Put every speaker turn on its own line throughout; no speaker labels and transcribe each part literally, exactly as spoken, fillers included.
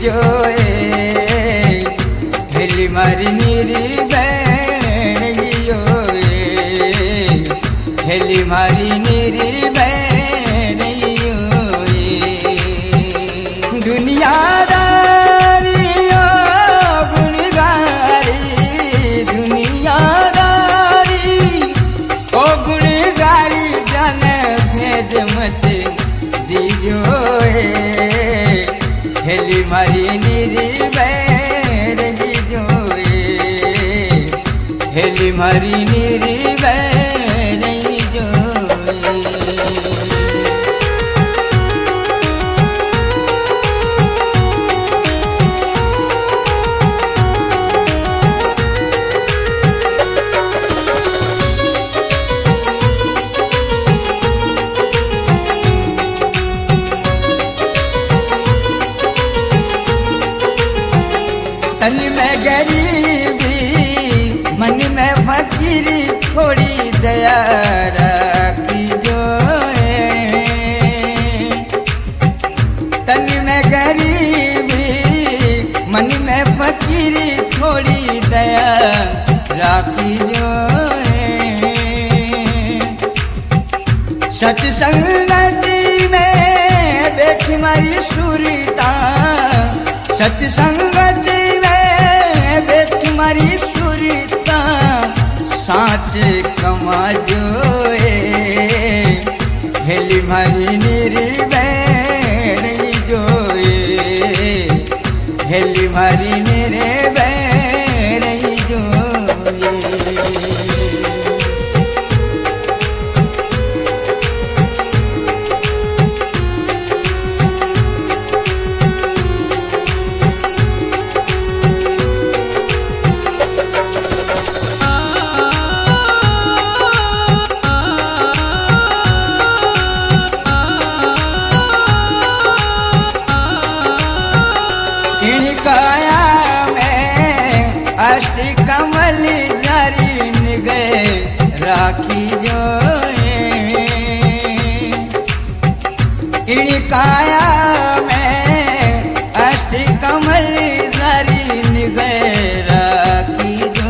दीजो हेली मारी नीरी बहन दीजो हेली मारी नीरी बहन दुनियादारी गुणगारी दुनियादारी ओ गुणगारी जन भेद मत दीजो हेली मारी नीरी बहन दीजो हेली मारी नीरी बहन दीजो तन में गरीबी मन में फकीरी थोड़ी दया रखी जो तन में गरीबी मन में फकीरी थोड़ी दया रखी जो सत्संगति में बैठ मारी सुरता सत्संगति बैठ मारी सुरता साच कमा जो हेली मारी नीरी बहन जो हेली मारी नीरे बहन जो काया में अष्ट कमल जारी निगह राखी जो इन काया में अष्ट कमल जारी निगह राखी जो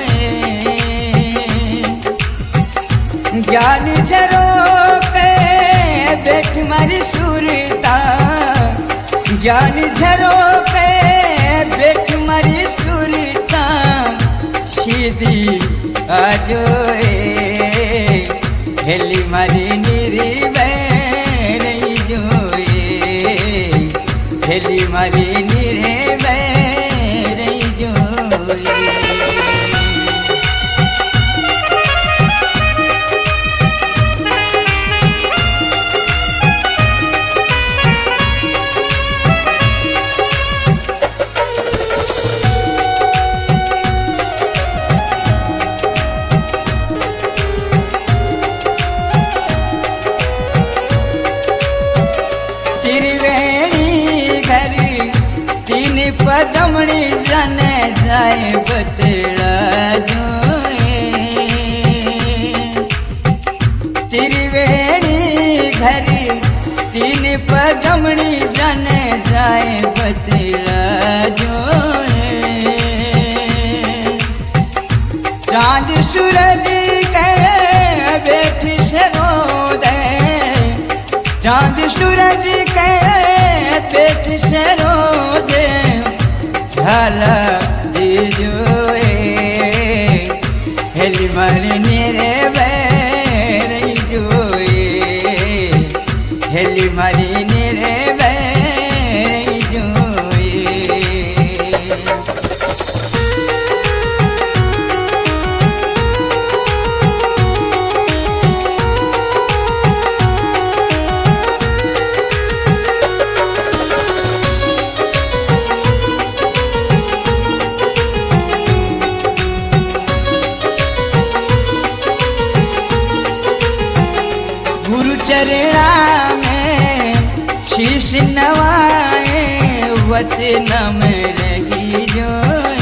ज्ञान जरो के बैठ मारी सुरता ज्ञान झरो के बैठ मारी सुरता सीधी आजो हेली मारी नीरी बहन जो हेली मारी नीरे बहन जो त्रिवेणी घर तीन पदमणी जन जाए बतड़ा जो त्रिवेणी घर तीन पदमणी जन जाए बतड़ा जो चांद सूरज के बैठ से रो दे चांद सूरज के पेट से रो दे झाला दीजो हेली मारी नीरे बहन जो हेली मारी नीरे बहन जो चरणा में शीश नवाए वचन में रही जो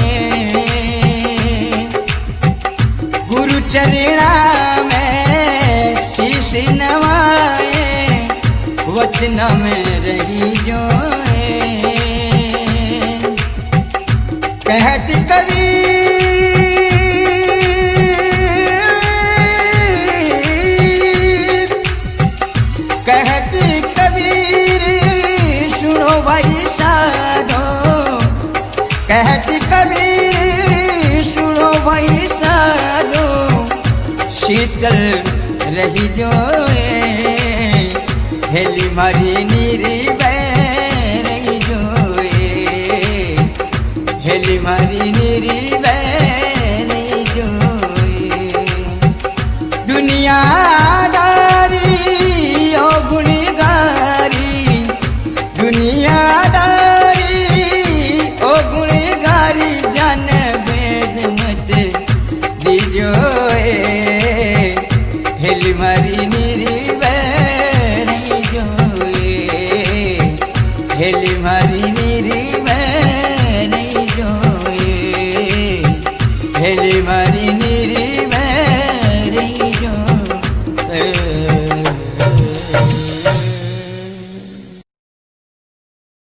गुरु चरणा में शीश नवाए वचन में रही जो कहती कबीर, कहती कबीर सुनो भाई साधो, कहती कबीर सुनो भाई साधो, शीतल रही जो हेली मारी नीरी बह रही जो हेली मारी नीरी